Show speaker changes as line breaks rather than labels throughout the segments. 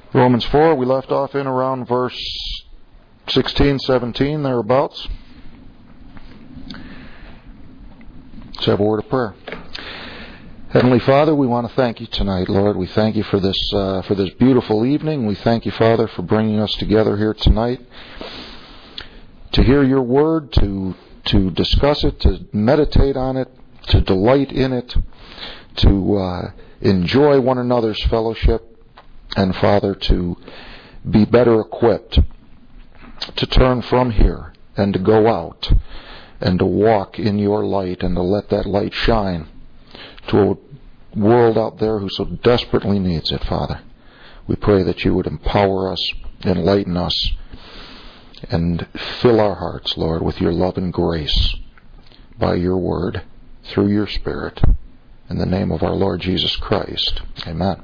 Romans 4, we left off in around verse 16, 17, thereabouts. Let's have a word of prayer. Heavenly Father, we want to thank you tonight, Lord. We thank you for this beautiful evening. We thank you, Father, for bringing us together here tonight to hear your word, to discuss it, to meditate on it, to delight in it, to enjoy one another's fellowship, and, Father, to be better equipped to turn from here and to go out and to walk in your light and to let that light shine to a world out there who so desperately needs it, Father. We pray that you would empower us, enlighten us, and fill our hearts, Lord, with your love and grace by your word, through your Spirit. In the name of our Lord Jesus Christ. Amen.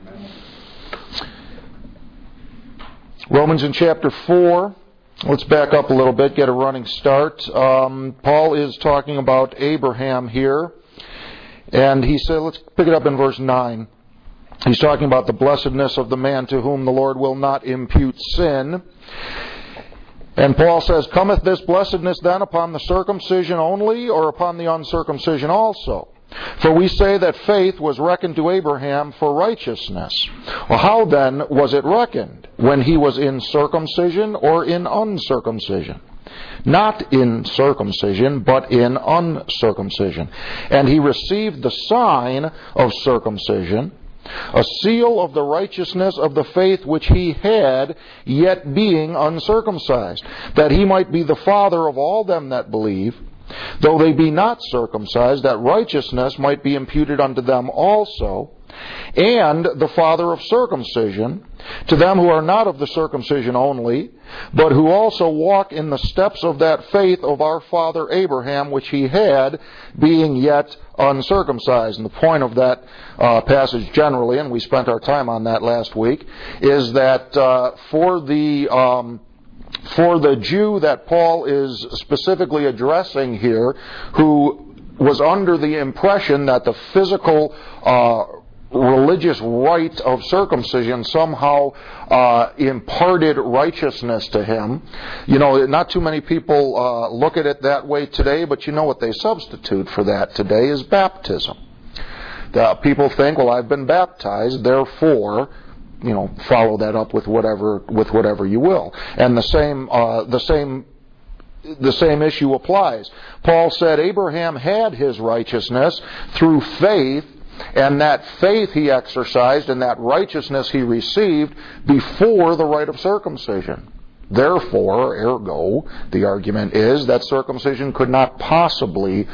Romans in chapter 4. Let's back up a little bit, get a running start. Paul is talking about Abraham here. And he said, let's pick it up in verse 9. He's talking about the blessedness of the man to whom the Lord will not impute sin. And Paul says, cometh this blessedness then upon the circumcision only, or upon the uncircumcision also? For we say that faith was reckoned to Abraham for righteousness. Well, how then was it reckoned? When he was in circumcision or in uncircumcision? Not in circumcision, but in uncircumcision. And he received the sign of circumcision, a seal of the righteousness of the faith which he had, yet being uncircumcised, that he might be the father of all them that believe, though they be not circumcised, that righteousness might be imputed unto them also, and the father of circumcision, to them who are not of the circumcision only, but who also walk in the steps of that faith of our father Abraham, which he had, being yet uncircumcised. And the point of that passage generally, and we spent our time on that last week, is that for the Jew that Paul is specifically addressing here, who was under the impression that the physical religious rite of circumcision somehow imparted righteousness to him. You know, not too many people look at it that way today, but you know what they substitute for that today is baptism. People think, well, I've been baptized, therefore, you know, follow that up with whatever you will. And the same issue applies. Paul said Abraham had his righteousness through faith, and that faith he exercised and that righteousness he received before the rite of circumcision. Therefore, ergo, the argument is that circumcision could not possibly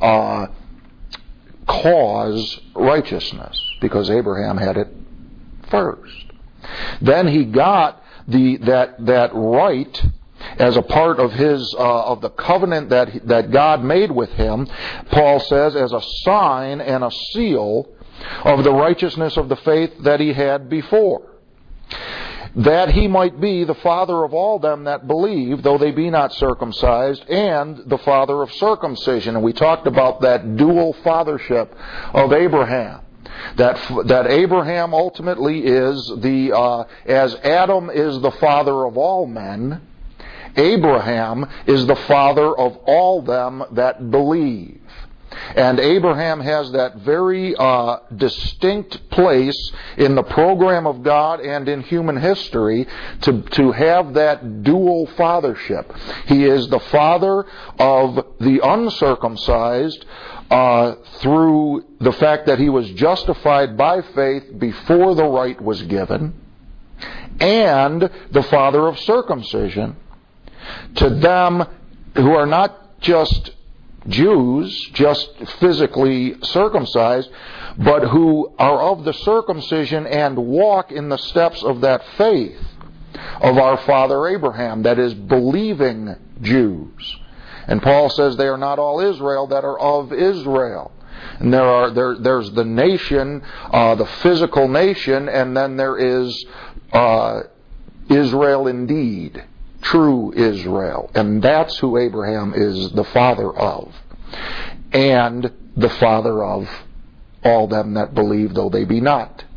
cause righteousness, because Abraham had it first. Then he got that rite as a part of his of the covenant that God made with him. Paul says, as a sign and a seal of the righteousness of the faith that he had before, that he might be the father of all them that believe, though they be not circumcised, and the father of circumcision. And we talked about that dual fathership of Abraham. That Abraham ultimately is as Adam is the father of all men, Abraham is the father of all them that believe. And Abraham has that very distinct place in the program of God and in human history to have that dual fathership. He is the father of the uncircumcised through the fact that he was justified by faith before the rite was given, and the father of circumcision to them who are not just Jews, just physically circumcised, but who are of the circumcision and walk in the steps of that faith of our father Abraham, that is, believing Jews. And Paul says they are not all Israel that are of Israel. And there's the nation, the physical nation, and then there is Israel indeed. True Israel. And that's who Abraham is the father of. And the father of all them that believe, though they be not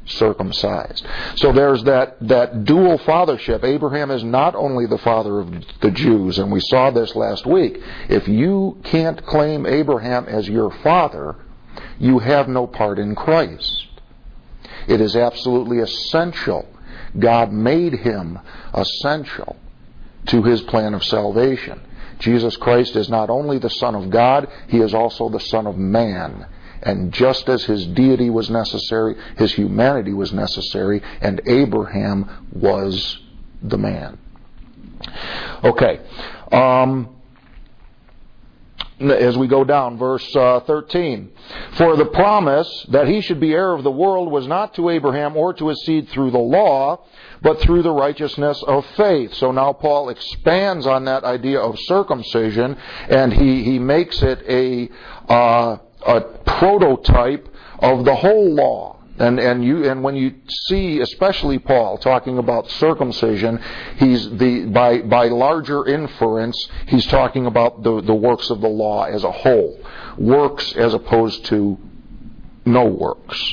circumcised. So there's that dual fathership. Abraham is not only the father of the Jews, and we saw this last week. If you can't claim Abraham as your father, you have no part in Christ. It is absolutely essential. God made him essential to his plan of salvation. Jesus Christ is not only the Son of God, he is also the Son of man. And just as his deity was necessary, his humanity was necessary, and Abraham was the man. Okay. As we go down, verse 13. For the promise that he should be heir of the world was not to Abraham or to his seed through the law, but through the righteousness of faith. So now Paul expands on that idea of circumcision, and he makes it a prototype of the whole law. And when you see, especially Paul talking about circumcision, he's by larger inference, he's talking about the works of the law as a whole, works as opposed to no works.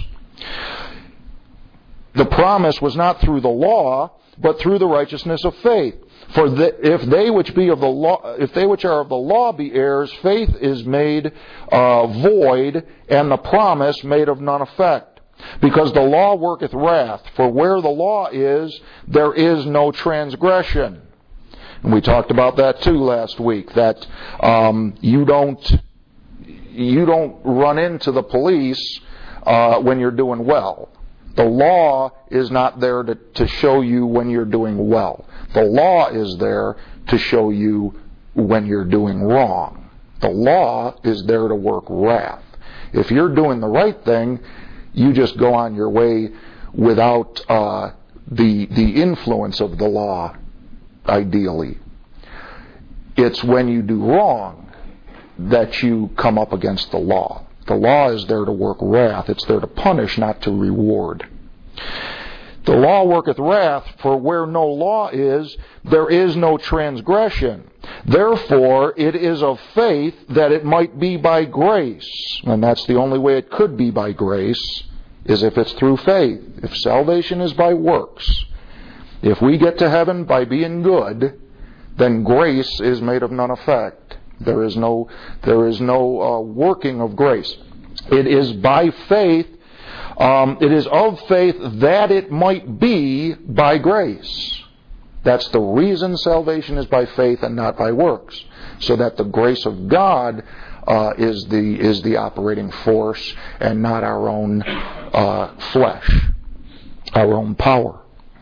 The promise was not through the law, but through the righteousness of faith. For if they which are of the law be heirs, faith is made void, and the promise made of none effect. Because the law worketh wrath, for where the law is, there is no transgression. And we talked about that too last week, that you don't run into the police when you're doing well. The law is not there to show you when you're doing well. The law is there to show you when you're doing wrong. The law is there to work wrath. If you're doing the right thing, you just go on your way without the influence of the law, ideally. It's when you do wrong that you come up against the law. The law is there to work wrath. It's there to punish, not to reward. The law worketh wrath, for where no law is, there is no transgression. Therefore, it is of faith that it might be by grace. And that's the only way it could be by grace, is if it's through faith. If salvation is by works, if we get to heaven by being good, then grace is made of none effect. There is no working of grace. It is by faith. It is of faith that it might be by grace. That's the reason salvation is by faith and not by works, so that the grace of God is the operating force and not our own flesh, our own power.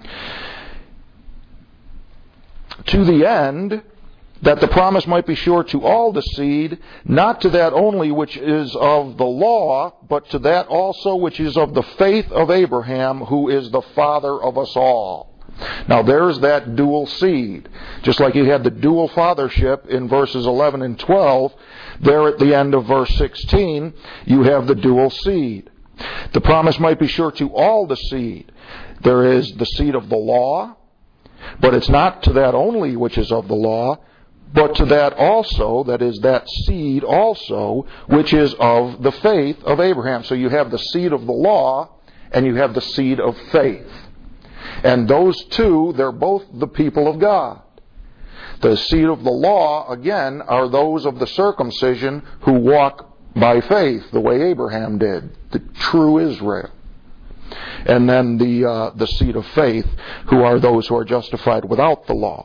To the end that the promise might be sure to all the seed, not to that only which is of the law, but to that also which is of the faith of Abraham, who is the father of us all. Now there's that dual seed. Just like you had the dual fathership in verses 11 and 12, there at the end of verse 16, you have the dual seed. The promise might be sure to all the seed. There is the seed of the law, but it's not to that only which is of the law, but to that also, that is that seed also, which is of the faith of Abraham. So you have the seed of the law, and you have the seed of faith. And those two, they're both the people of God. The seed of the law, again, are those of the circumcision who walk by faith, the way Abraham did, the true Israel. And then the seed of faith, who are those who are justified without the law.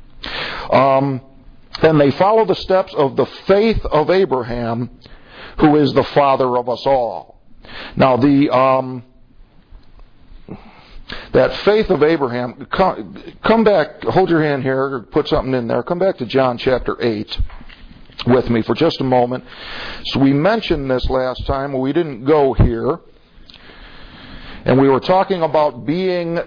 And they follow the steps of the faith of Abraham, who is the father of us all. Now, that faith of Abraham, come back, hold your hand here, or put something in there. Come back to John chapter 8 with me for just a moment. So we mentioned this last time, we didn't go here. And we were talking about being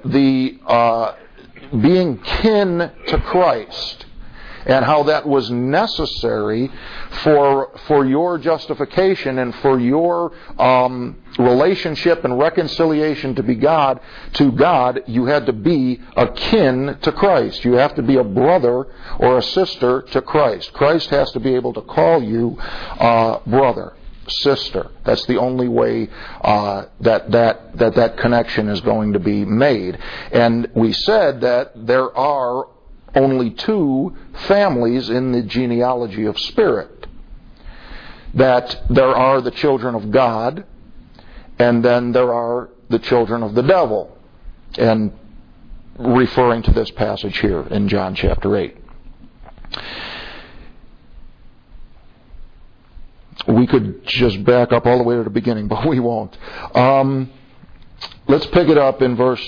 kin to Christ, and how that was necessary for your justification and for your relationship and reconciliation to God. You had to be akin to Christ. You have to be a brother or a sister to Christ. Christ has to be able to call you brother sister. That's the only way that connection is going to be made. And we said that there are only two families in the genealogy of spirit. That there are the children of God, and then there are the children of the devil. And referring to this passage here in John chapter 8. We could just back up all the way to the beginning, but we won't. Let's pick it up in verse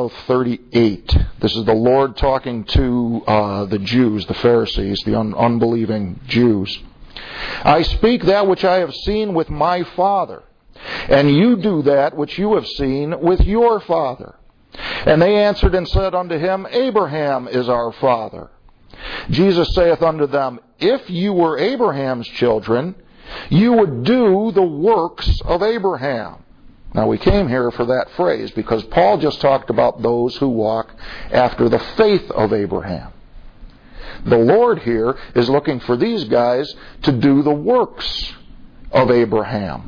38. This is the Lord talking to the Jews, the Pharisees, the unbelieving Jews. I speak that which I have seen with my Father, and you do that which you have seen with your father. And they answered and said unto him, Abraham is our father. Jesus saith unto them, If you were Abraham's children, you would do the works of Abraham. Now we came here for that phrase because Paul just talked about those who walk after the faith of Abraham. The Lord here is looking for these guys to do the works of Abraham.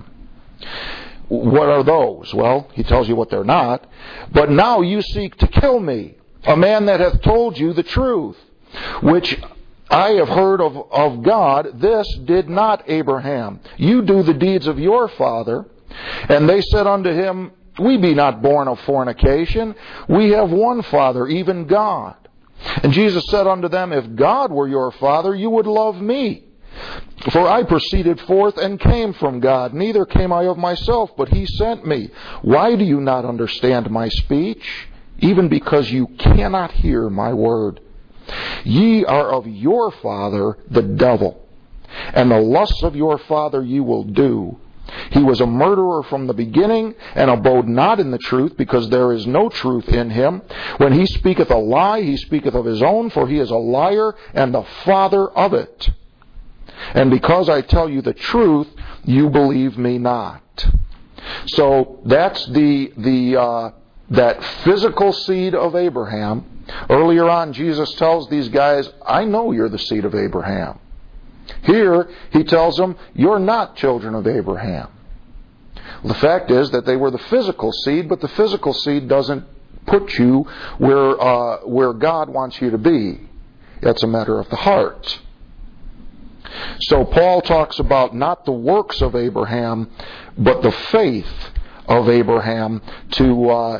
What are those? Well, he tells you what they're not. But now you seek to kill me, a man that hath told you the truth, which I have heard of God. This did not Abraham. You do the deeds of your father. And they said unto him, We be not born of fornication. We have one Father, even God. And Jesus said unto them, If God were your Father, you would love me. For I proceeded forth and came from God. Neither came I of myself, but he sent me. Why do you not understand my speech? Even because you cannot hear my word. Ye are of your father the devil, and the lusts of your father you will do. He was a murderer from the beginning, and abode not in the truth, because there is no truth in him. When he speaketh a lie, he speaketh of his own, for he is a liar and the father of it. And because I tell you the truth, you believe me not. So that's that physical seed of Abraham. Earlier on, Jesus tells these guys, I know you're the seed of Abraham. Here, he tells them, you're not children of Abraham. The fact is that they were the physical seed, but the physical seed doesn't put you where God wants you to be. That's a matter of the heart. So Paul talks about not the works of Abraham, but the faith of Abraham to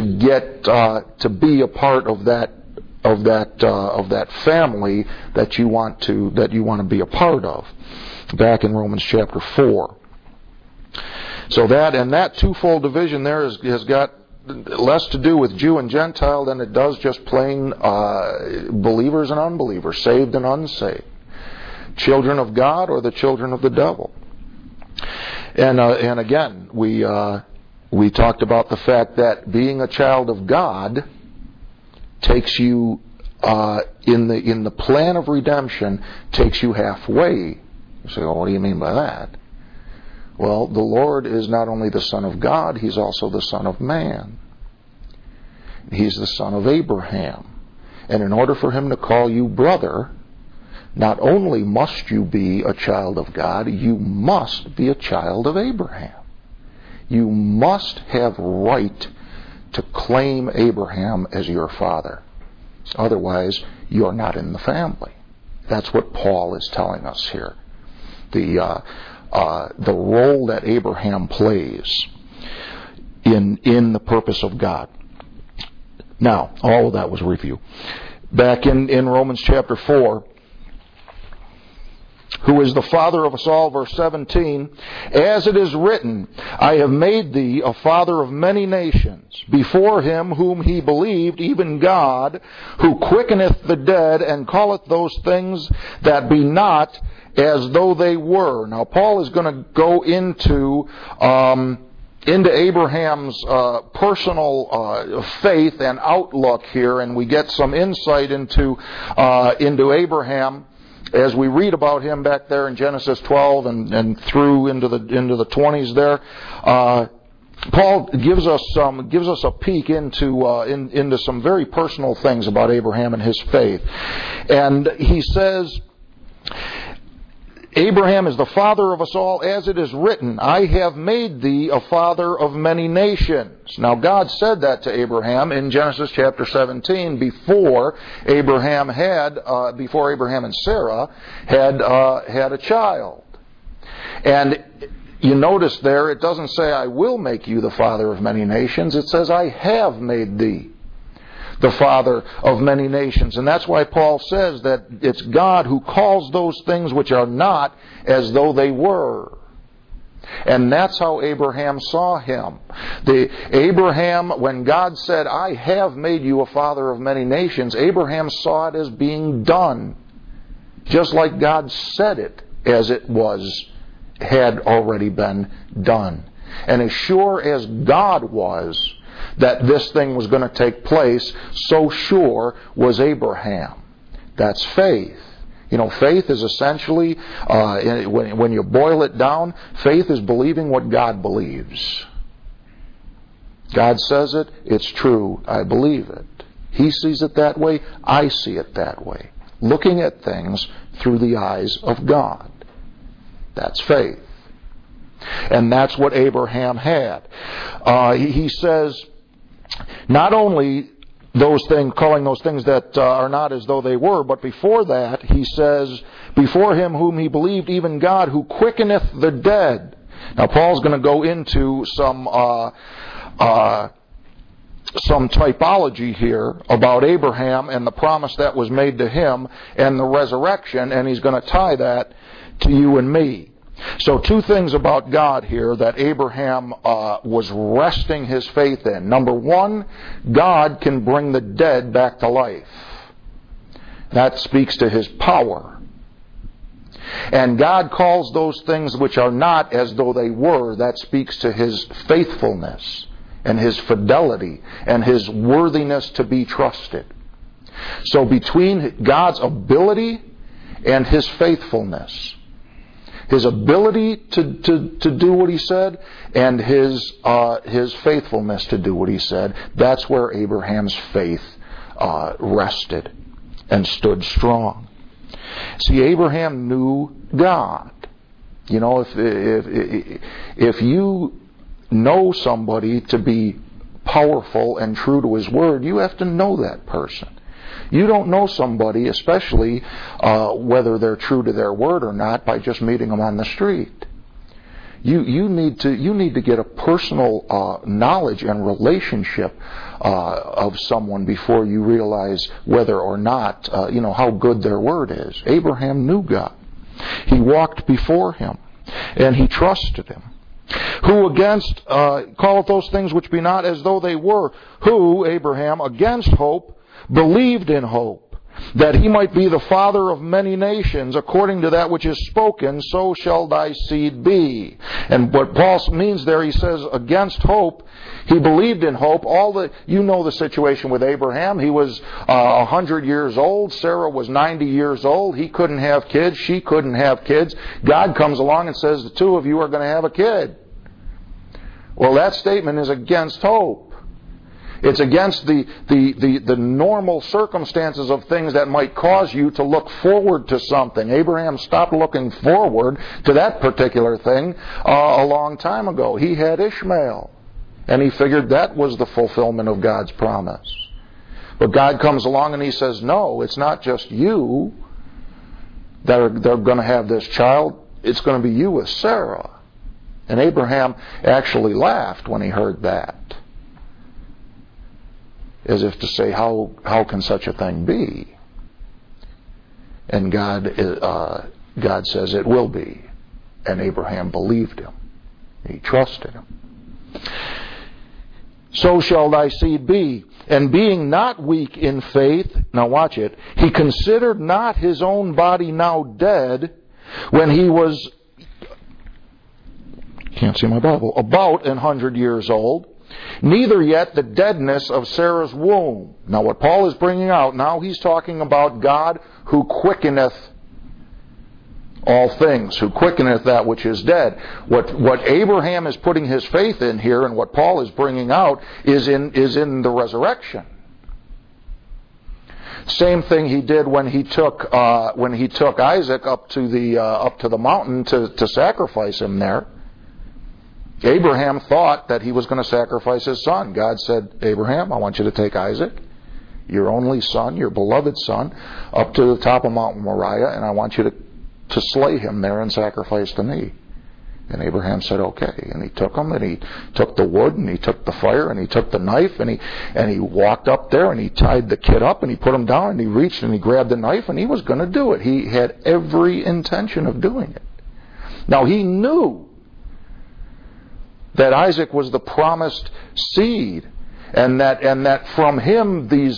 be a part of that family that you want to be a part of. Back in Romans chapter 4. So that twofold division there has got less to do with Jew and Gentile than it does just plain believers and unbelievers, saved and unsaved. Children of God or the children of the devil. And again, we talked about the fact that being a child of God takes you in the plan of redemption takes you halfway. You say, well, what do you mean by that? Well, the Lord is not only the Son of God, He's also the Son of man. He's the son of Abraham. And in order for Him to call you brother, not only must you be a child of God, you must be a child of Abraham. You must have right to claim Abraham as your father. Otherwise, you're not in the family. That's what Paul is telling us here. The role that Abraham plays in the purpose of God. Now, all of that was review. Back in Romans chapter 4, who is the father of us all, verse 17, as it is written, I have made thee a father of many nations, before him whom he believed, even God, who quickeneth the dead, and calleth those things that be not as though they were. Now, Paul is going to go into Abraham's personal faith and outlook here, and we get some insight into Abraham as we read about him back there in Genesis 12 and through into the 20s there. Paul gives us a peek into some very personal things about Abraham and his faith, and he says, Abraham is the father of us all, as it is written, I have made thee a father of many nations. Now God said that to Abraham in Genesis chapter 17 before Abraham and Sarah had a child. And you notice there, it doesn't say, I will make you the father of many nations. It says, I have made thee the father of many nations. And that's why Paul says that it's God who calls those things which are not as though they were. And that's how Abraham saw him. Abraham, when God said, I have made you a father of many nations, Abraham saw it as being done. Just like God said it as it had already been done. And as sure as God was that this thing was going to take place, so sure was Abraham. That's faith. You know, faith is essentially, when you boil it down, faith is believing what God believes. God says it, it's true, I believe it. He sees it that way, I see it that way. Looking at things through the eyes of God. That's faith. And that's what Abraham had. He says, not only those things, calling those things that are not as though they were, but before that, he says, before him whom he believed, even God who quickeneth the dead. Now, Paul's going to go into some typology here about Abraham and the promise that was made to him and the resurrection, and he's going to tie that to you and me. So 2 things about God here that Abraham was resting his faith in. Number 1, God can bring the dead back to life. That speaks to His power. And God calls those things which are not as though they were. That speaks to His faithfulness and His fidelity and His worthiness to be trusted. So between God's ability and His faithfulness, His ability to do what He said and His faithfulness to do what He said, that's where Abraham's faith rested and stood strong. See, Abraham knew God. You know, if you know somebody to be powerful and true to His word, you have to know that person. You don't know somebody, especially whether they're true to their word or not, by just meeting them on the street. You need to get a personal knowledge and relationship of someone before you realize whether or not how good their word is. Abraham knew God. He walked before Him, and he trusted Him. Who against calleth those things which be not as though they were? Who, Abraham, against hope, believed in hope, that he might be the father of many nations, according to that which is spoken, so shall thy seed be. And what Paul means there, he says, against hope, he believed in hope. You know the situation with Abraham. He was 100 years old. Sarah was 90 years old. He couldn't have kids. She couldn't have kids. God comes along and says, the 2 of you are going to have a kid. Well, that statement is against hope. It's against the normal circumstances of things that might cause you to look forward to something. Abraham stopped looking forward to that particular thing a long time ago. He had Ishmael, and he figured that was the fulfillment of God's promise. But God comes along and He says, no, it's not just you they're going to have this child. It's going to be you with Sarah. And Abraham actually laughed when he heard that, as if to say, how can such a thing be? And God says it will be. And Abraham believed Him. He trusted Him. So shall thy seed be. And being not weak in faith, now watch it, he considered not his own body now dead, when he was, can't see my Bible, about 100 years old, neither yet the deadness of Sarah's womb. Now what Paul is bringing out, now he's talking about God who quickeneth all things, who quickeneth that which is dead. What Abraham is putting his faith in here, and what Paul is bringing out, is in the resurrection. Same thing he did when he took Isaac up to the mountain to sacrifice him there. Abraham thought that he was going to sacrifice his son. God said, Abraham, I want you to take Isaac, your only son, your beloved son, up to the top of Mount Moriah, and I want you to slay him there and sacrifice to me. And Abraham said, okay. And he took him, and he took the wood, and he took the fire, and he took the knife, and he walked up there, and he tied the kid up, and he put him down, and he reached, and he grabbed the knife, and he was going to do it. He had every intention of doing it. Now, he knew that Isaac was the promised seed, and that from him these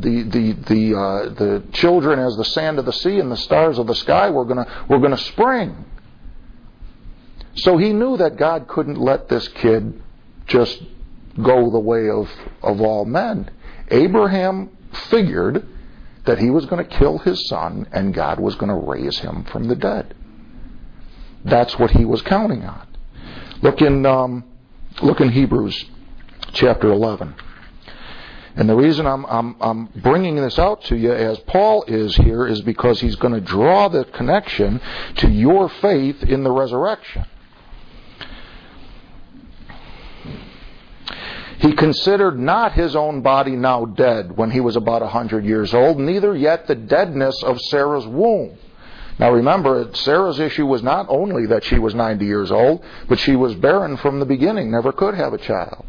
the children as the sand of the sea and the stars of the sky were gonna spring. So he knew that God couldn't let this kid just go the way of all men. Abraham figured that he was going to kill his son and God was going to raise him from the dead. That's what he was counting on. Look in Hebrews chapter 11. And the reason I'm bringing this out to you as Paul is here is because he's going to draw the connection to your faith in the resurrection. He considered not his own body now dead when he was about 100 years old, neither yet the deadness of Sarah's womb. Now remember, Sarah's issue was not only that she was 90 years old, but she was barren from the beginning, never could have a child.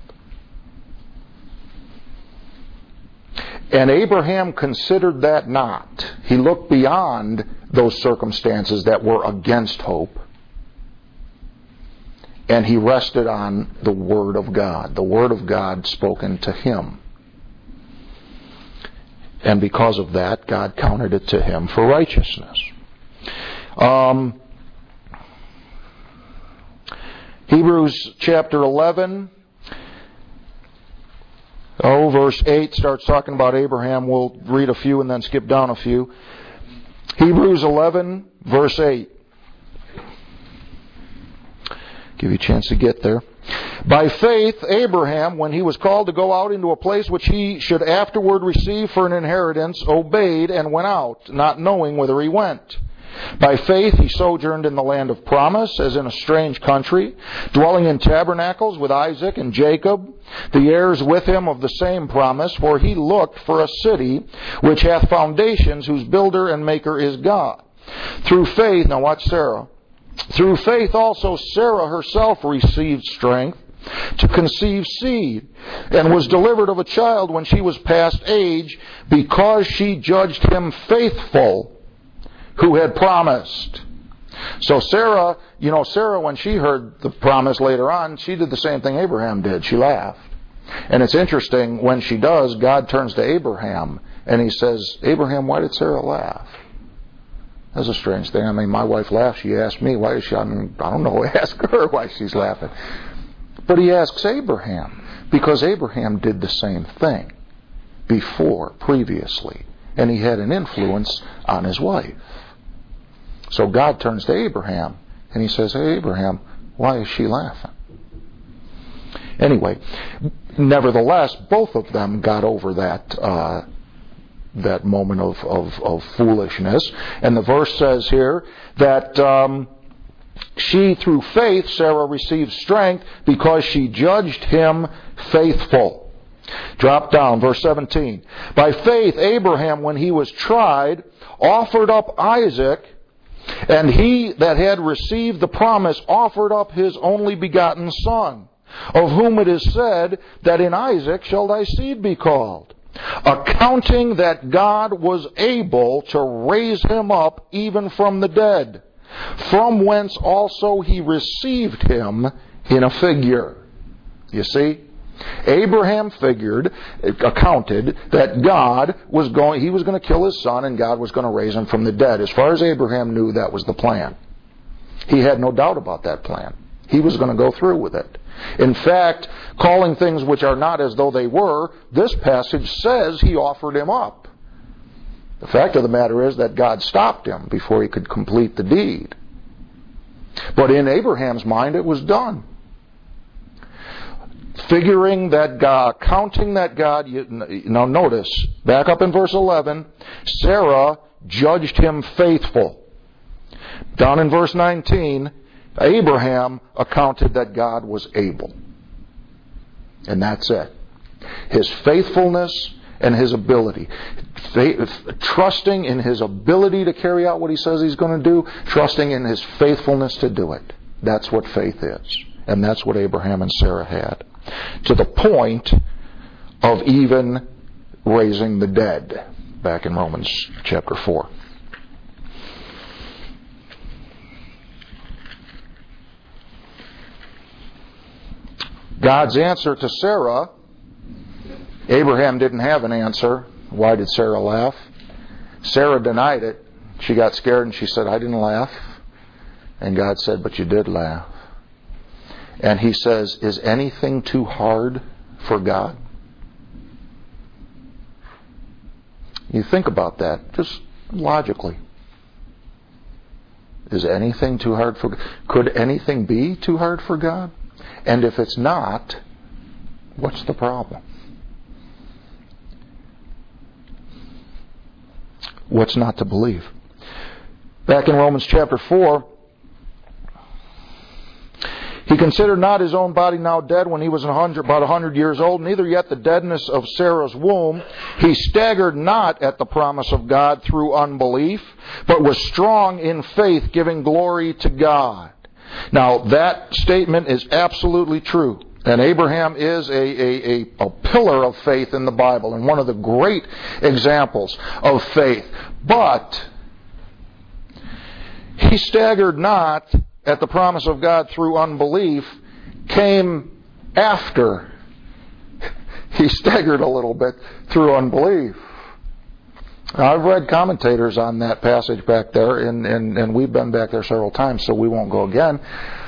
And Abraham considered that not. He looked beyond those circumstances that were against hope. And he rested on the Word of God. The Word of God spoken to him. And because of that, God counted it to him for righteousness. Hebrews chapter 11, verse 8 starts talking about Abraham. We'll read a few and then skip down a few. Hebrews 11, verse 8. Give you a chance to get there. By faith, Abraham, when he was called to go out into a place which he should afterward receive for an inheritance, obeyed and went out, not knowing whither he went. By faith he sojourned in the land of promise, as in a strange country, dwelling in tabernacles with Isaac and Jacob, the heirs with him of the same promise, for he looked for a city which hath foundations, whose builder and maker is God. Through faith, now watch Sarah. Through faith also Sarah herself received strength to conceive seed, and was delivered of a child when she was past age, because she judged him faithful who had promised. So Sarah, when she heard the promise later on, she did the same thing Abraham did. She laughed. And it's interesting, when she does, God turns to Abraham and he says, Abraham, why did Sarah laugh? That's a strange thing. I mean, my wife laughs. She asked me, why is she? I don't know. Ask her why she's laughing. But he asks Abraham, because Abraham did the same thing previously. And he had an influence on his wife. So God turns to Abraham and he says, hey, Abraham, why is she laughing? Anyway, nevertheless, both of them got over that moment of foolishness. And the verse says here that she, through faith, Sarah received strength because she judged him faithful. Drop down, verse 17. By faith, Abraham, when he was tried, offered up Isaac, and he that had received the promise offered up his only begotten son, of whom it is said that in Isaac shall thy seed be called, accounting that God was able to raise him up even from the dead, from whence also he received him in a figure. You see? Abraham accounted that God was going to kill his son and God was going to raise him from the dead. As far as Abraham knew, that was the plan. He had no doubt about that plan. He was going to go through with it. In fact, calling things which are not as though they were, this passage says he offered him up. The fact of the matter is that God stopped him before he could complete the deed. But in Abraham's mind, it was done. figuring that God, counting that God, now notice, back up in verse 11, Sarah judged him faithful. Down in verse 19, Abraham accounted that God was able. And that's it. His faithfulness and his ability. Trusting in his ability to carry out what he says he's going to do, trusting in his faithfulness to do it. That's what faith is. And that's what Abraham and Sarah had. To the point of even raising the dead. Back in Romans chapter 4. God's answer to Sarah, Abraham didn't have an answer. Why did Sarah laugh? Sarah denied it. She got scared and she said, I didn't laugh. And God said, but you did laugh. And he says, is anything too hard for God? You think about that, just logically. Is anything too hard for God? Could anything be too hard for God? And if it's not, what's the problem? What's not to believe? Back in Romans chapter 4, he considered not his own body now dead when he was about 100 years old, neither yet the deadness of Sarah's womb. He staggered not at the promise of God through unbelief, but was strong in faith, giving glory to God. Now, that statement is absolutely true. And Abraham is a pillar of faith in the Bible and one of the great examples of faith. But he staggered not at the promise of God through unbelief came after he staggered a little bit through unbelief. Now, I've read commentators on that passage back there, and we've been back there several times, so we won't go again,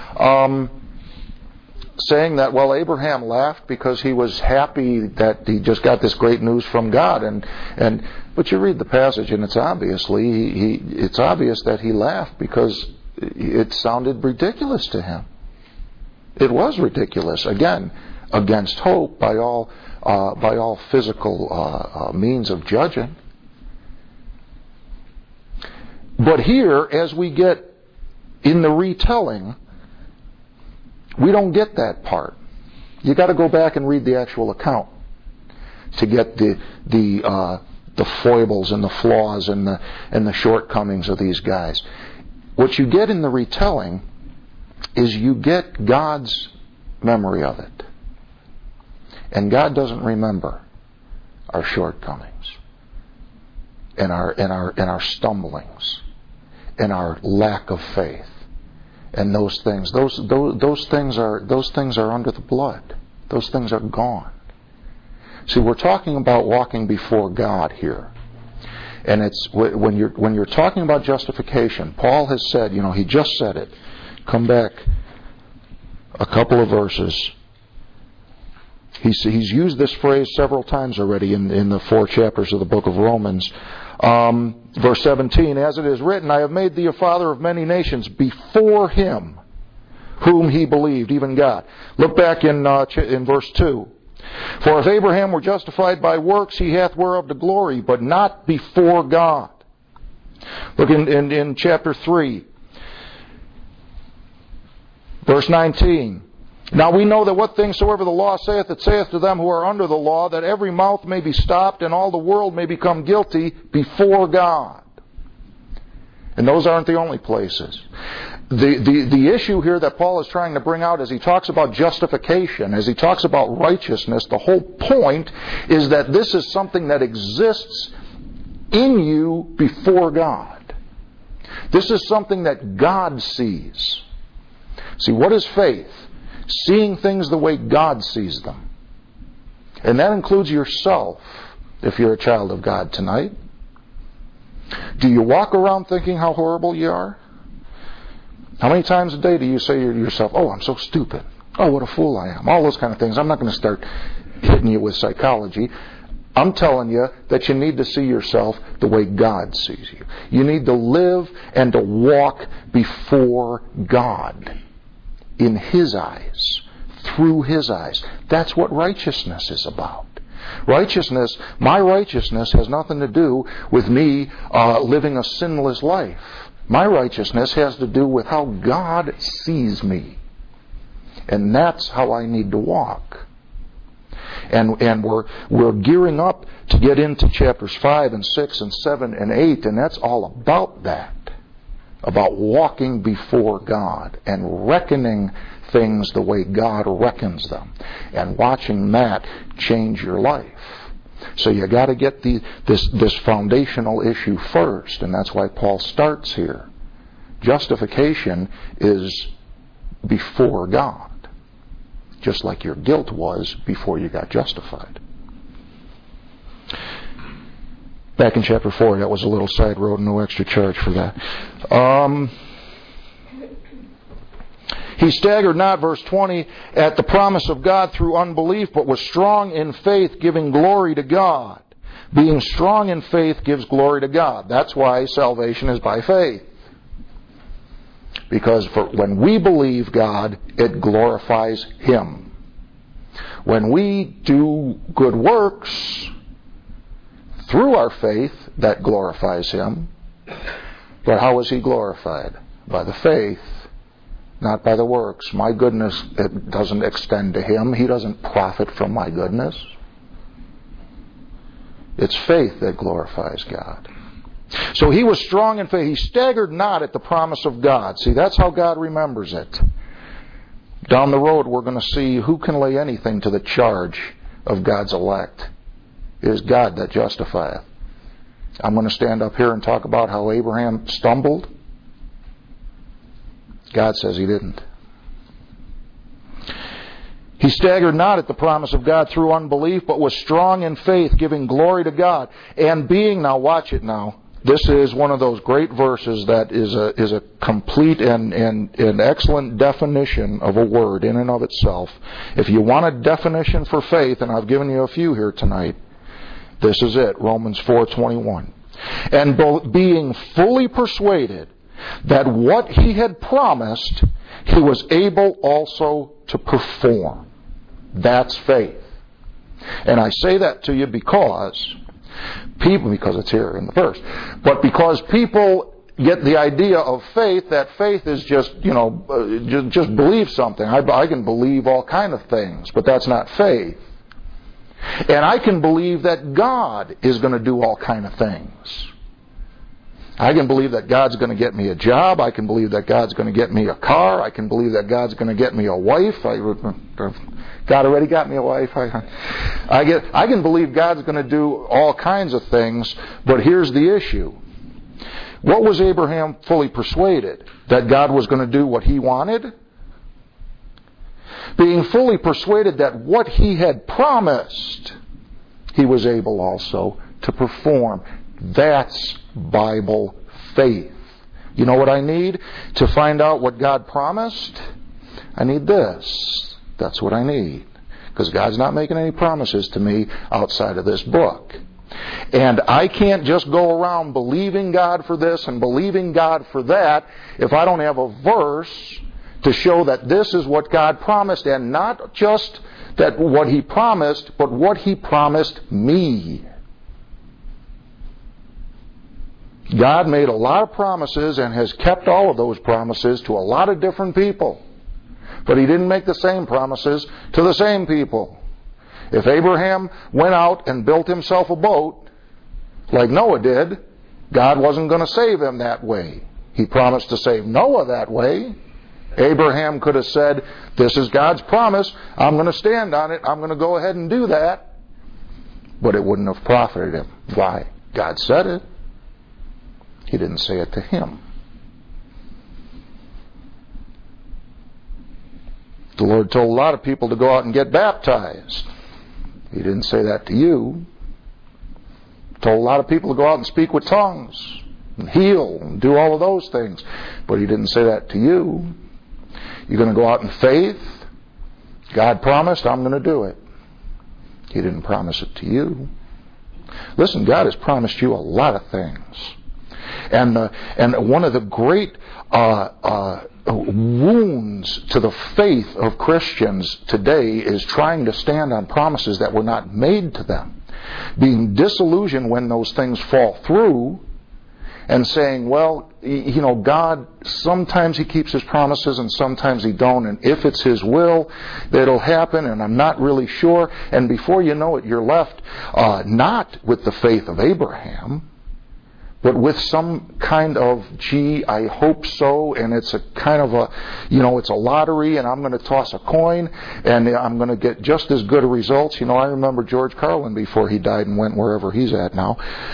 saying that, well, Abraham laughed because he was happy that he just got this great news from God. But you read the passage, and it's obvious that he laughed because it sounded ridiculous to him. It was ridiculous. Again, against hope by all physical means of judging. But here, as we get in the retelling, we don't get that part. You got to go back and read the actual account to get the foibles and the flaws and the shortcomings of these guys. What you get in the retelling is you get God's memory of it. And God doesn't remember our shortcomings and our stumblings and our lack of faith and those things. Those things are under the blood. Those things are gone. See, we're talking about walking before God here. And it's when you're talking about justification, Paul has said, he just said it. Come back a couple of verses. He's used this phrase several times already in the 4 chapters of the book of Romans. Verse 17, as it is written, I have made thee a father of many nations before him whom he believed, even God. Look back in verse 2. For if Abraham were justified by works, he hath whereof to glory, but not before God. Look in chapter 3, verse 19. Now we know that what things soever the law saith, it saith to them who are under the law, that every mouth may be stopped and all the world may become guilty before God. And those aren't the only places. The issue here that Paul is trying to bring out as he talks about justification, as he talks about righteousness, the whole point is that this is something that exists in you before God. This is something that God sees. See, what is faith? Seeing things the way God sees them. And that includes yourself, if you're a child of God tonight. Do you walk around thinking how horrible you are? How many times a day do you say to yourself, oh, I'm so stupid. Oh, what a fool I am. All those kind of things. I'm not going to start hitting you with psychology. I'm telling you that you need to see yourself the way God sees you. You need to live and to walk before God in His eyes through His eyes. That's what righteousness is about. Righteousness, my righteousness has nothing to do with me living a sinless life. My righteousness has to do with how God sees me. And that's how I need to walk. And we're gearing up to get into chapters 5 and 6 and 7 and 8, and that's all about that. About walking before God and reckoning things the way God reckons them, and watching that change your life. So you got to get this foundational issue first, and that's why Paul starts here. Justification is before God, just like your guilt was before you got justified. Back in chapter 4, that was a little side road, no extra charge for that. He staggered not, verse 20, at the promise of God through unbelief, but was strong in faith, giving glory to God. Being strong in faith gives glory to God. That's why salvation is by faith. Because when we believe God, it glorifies Him. When we do good works through our faith, that glorifies Him. But how is He glorified? By the faith, not by the works. My goodness, it doesn't extend to Him. He doesn't profit from my goodness. It's faith that glorifies God. So he was strong in faith. He staggered not at the promise of God. See, that's how God remembers it. Down the road, we're going to see who can lay anything to the charge of God's elect. It is God that justifieth. I'm going to stand up here and talk about how Abraham stumbled. God says he didn't. He staggered not at the promise of God through unbelief, but was strong in faith, giving glory to God. And being, now watch it now, this is one of those great verses that is a complete and excellent definition of a word in and of itself. If you want a definition for faith, and I've given you a few here tonight, this is it, Romans 4:21. And being fully persuaded that what he had promised, he was able also to perform. That's faith. And I say that to you because it's here in the verse, but because people get the idea of faith, that faith is just, just believe something. I can believe all kind of things, but that's not faith. And I can believe that God is going to do all kind of things. I can believe that God's going to get me a job. I can believe that God's going to get me a car. I can believe that God's going to get me a wife. God already got me a wife. I can believe God's going to do all kinds of things, but here's the issue. What was Abraham fully persuaded? That God was going to do what he wanted? Being fully persuaded that what he had promised, he was able also to perform. That's Bible faith. You know what I need to find out what God promised? I need this. That's what I need. Because God's not making any promises to me outside of this book. And I can't just go around believing God for this and believing God for that if I don't have a verse to show that this is what God promised, and not just that what He promised, but what He promised me. God made a lot of promises and has kept all of those promises to a lot of different people. But He didn't make the same promises to the same people. If Abraham went out and built himself a boat, like Noah did, God wasn't going to save him that way. He promised to save Noah that way. Abraham could have said, this is God's promise, I'm going to stand on it, I'm going to go ahead and do that. But it wouldn't have profited him. Why? God said it. He didn't say it to him. The Lord told a lot of people to go out and get baptized. He didn't say that to you. He told a lot of people to go out and speak with tongues and heal and do all of those things. But He didn't say that to you. You're going to go out in faith. God promised, I'm going to do it. He didn't promise it to you. Listen, God has promised you a lot of things. And one of the great wounds to the faith of Christians today is trying to stand on promises that were not made to them. Being disillusioned when those things fall through, and saying, well, God, sometimes He keeps His promises and sometimes He don't, and if it's His will, it'll happen, and I'm not really sure. And before you know it, you're left not with the faith of Abraham, but with some kind of, I hope so, and it's a kind of it's a lottery, and I'm going to toss a coin, and I'm going to get just as good results. I remember George Carlin before he died and went wherever he's at now,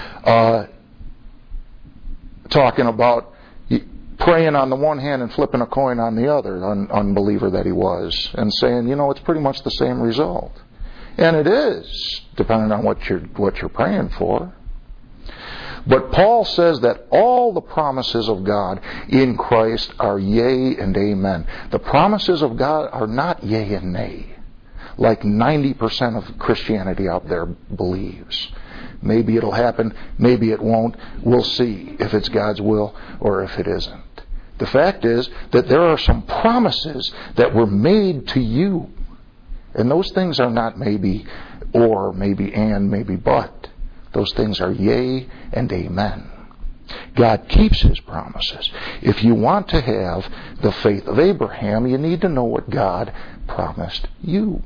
talking about praying on the one hand and flipping a coin on the other, unbeliever that he was, and saying, it's pretty much the same result. And it is, depending on what you're praying for. But Paul says that all the promises of God in Christ are yea and amen. The promises of God are not yea and nay, like 90% of Christianity out there believes. Maybe it'll happen, maybe it won't. We'll see if it's God's will or if it isn't. The fact is that there are some promises that were made to you. And those things are not maybe or, maybe and, maybe but. Those things are yea and amen. God keeps His promises. If you want to have the faith of Abraham, you need to know what God promised you.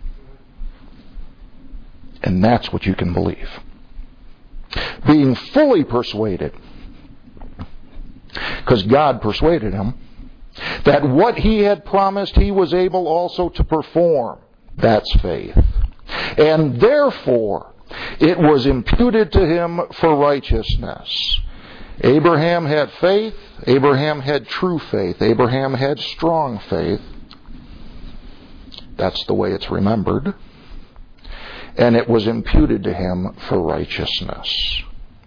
And that's what you can believe. Being fully persuaded, because God persuaded him, that what He had promised He was able also to perform. That's faith. And therefore, it was imputed to him for righteousness. Abraham had faith. Abraham had true faith. Abraham had strong faith. That's the way it's remembered. And it was imputed to him for righteousness.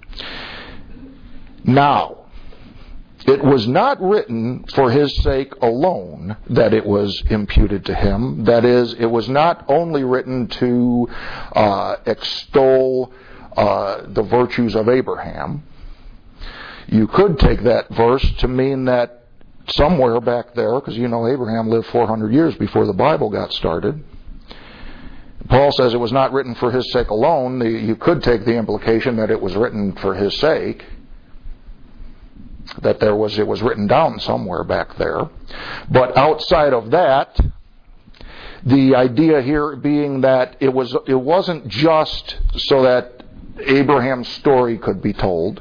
Now, it was not written for his sake alone that it was imputed to him. That is, it was not only written to extol the virtues of Abraham. You could take that verse to mean that somewhere back there, because Abraham lived 400 years before the Bible got started. Paul says it was not written for his sake alone. You could take the implication that it was written for his sake, that it was written down somewhere back there. But outside of that, the idea here being that it wasn't just so that Abraham's story could be told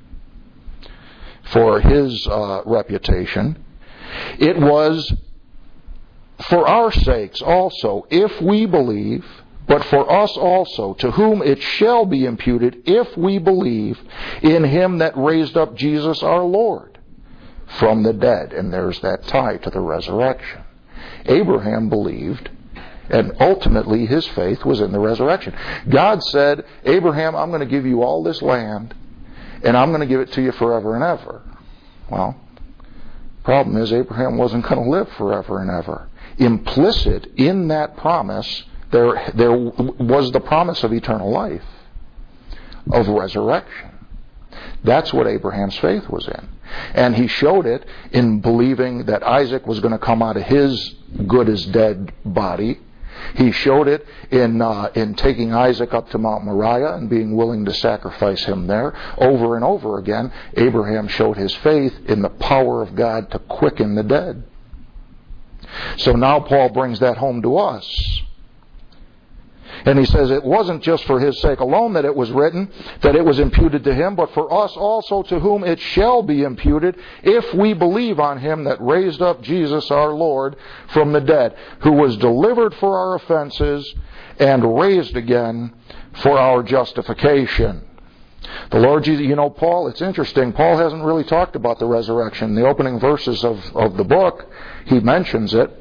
for his reputation. It was for our sakes also, if we believe, but for us also, to whom it shall be imputed if we believe in Him that raised up Jesus our Lord from the dead. And there's that tie to the resurrection. Abraham believed, and ultimately his faith was in the resurrection. God said, Abraham, I'm going to give you all this land, and I'm going to give it to you forever and ever. Well, problem is Abraham wasn't going to live forever and ever. Implicit in that promise, there was the promise of eternal life, of resurrection. That's what Abraham's faith was in. And he showed it in believing that Isaac was going to come out of his good as dead body. He showed it in taking Isaac up to Mount Moriah and being willing to sacrifice him there. Over and over again, Abraham showed his faith in the power of God to quicken the dead. So now Paul brings that home to us. And he says it wasn't just for his sake alone that it was written, that it was imputed to him, but for us also, to whom it shall be imputed, if we believe on Him that raised up Jesus our Lord from the dead, who was delivered for our offenses and raised again for our justification. The Lord Jesus, Paul, it's interesting, Paul hasn't really talked about the resurrection. In the opening verses of the book, he mentions it.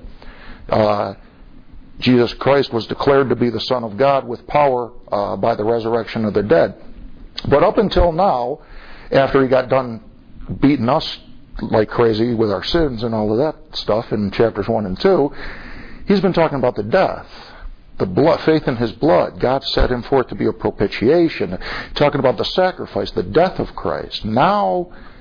Jesus Christ was declared to be the Son of God with power by the resurrection of the dead. But up until now, after He got done beating us like crazy with our sins and all of that stuff in chapters 1 and 2, He's been talking about the death. The blood, faith in His blood. God set Him forth to be a propitiation. Talking about the sacrifice, the death of Christ. Now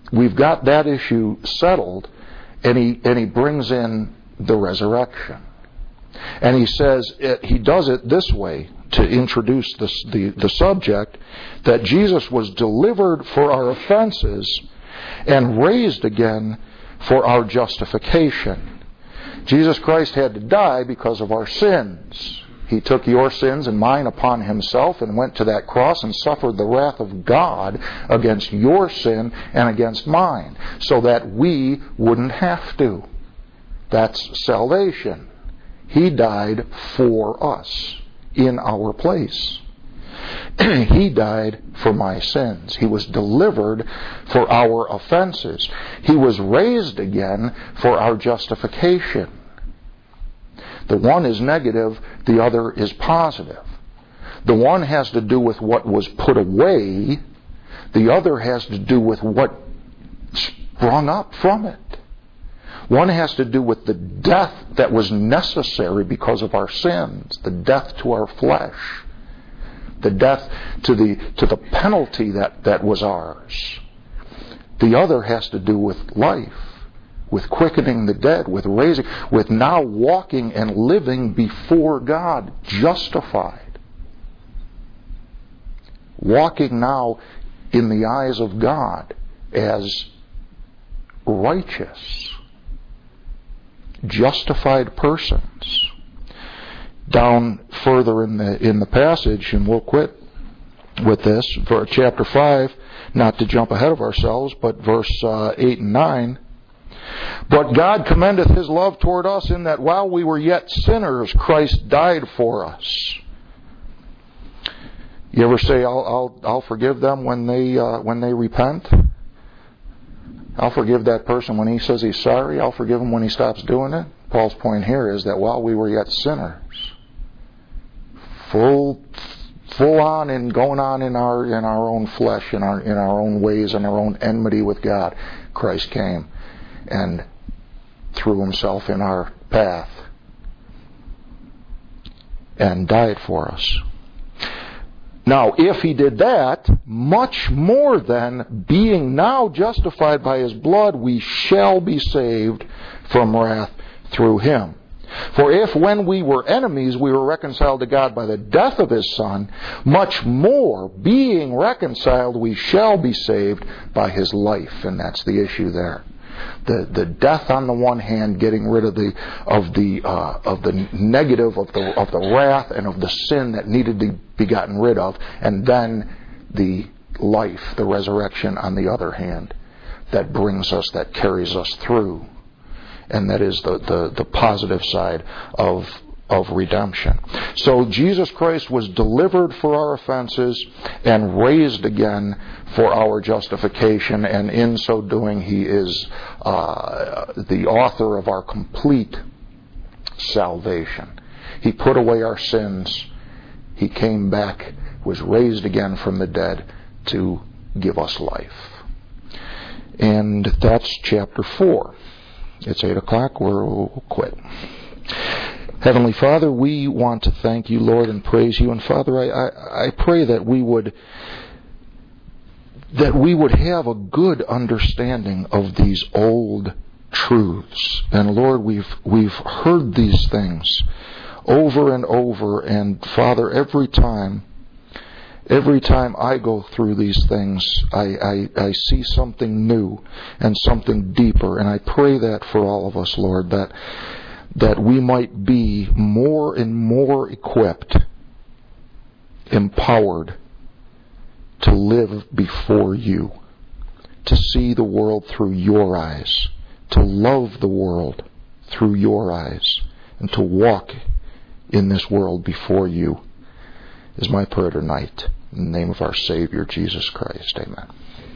we've got that issue settled, and he brings in the resurrection. And he says, he does it this way to introduce the subject, that Jesus was delivered for our offenses and raised again for our justification. Jesus Christ had to die because of our sins. He took your sins and mine upon himself and went to that cross and suffered the wrath of God against your sin and against mine, so that we wouldn't have to. That's salvation. He died for us in our place. He died for my sins. He was delivered for our offenses. He was raised again for our justification. The one is negative, the other is positive. The one has to do with what was put away, the other has to do with what sprung up from it. One has to do with the death that was necessary because of our sins, the death to our flesh, the death to the penalty that was ours. The other has to do with life, with quickening the dead, with raising, with now walking and living before God, justified. Walking now in the eyes of God as righteous, justified persons. Down further in the passage, and we'll quit with this, for chapter 5, not to jump ahead of ourselves, but verse 8 and 9. But God commendeth his love toward us, in that while we were yet sinners, Christ died for us. You ever say, I'll forgive them when they repent? I'll forgive that person when he says he's sorry. I'll forgive him when he stops doing it. Paul's point here is that while we were yet sinners, full on and going on in our own flesh, in our own ways, and our own enmity with God, Christ came and threw himself in our path and died for us. Now, if he did that, much more then, being now justified by his blood, we shall be saved from wrath through him. For if when we were enemies we were reconciled to God by the death of his Son, much more, being reconciled, we shall be saved by his life. And that's the issue there. The death on the one hand, getting rid of the negative, of the wrath and of the sin that needed to be gotten rid of, and then the life, the resurrection on the other hand, that brings us, that carries us through, and that is the positive side of redemption. So Jesus Christ was delivered for our offenses and raised again for our justification, and in so doing he is the author of our complete salvation. He put away our sins. He came back, was raised again from the dead to give us life. And that's chapter 4. It's 8 o'clock. We'll quit. Heavenly Father, we want to thank you, Lord, and praise you. And Father, I pray that we would have a good understanding of these old truths. And Lord, we've heard these things over and over. And Father, every time I go through these things, I see something new and something deeper. And I pray that for all of us, Lord, that we might be more and more equipped, empowered to live before you, to see the world through your eyes, to love the world through your eyes, and to walk in this world before you, is my prayer tonight. In the name of our Savior, Jesus Christ. Amen.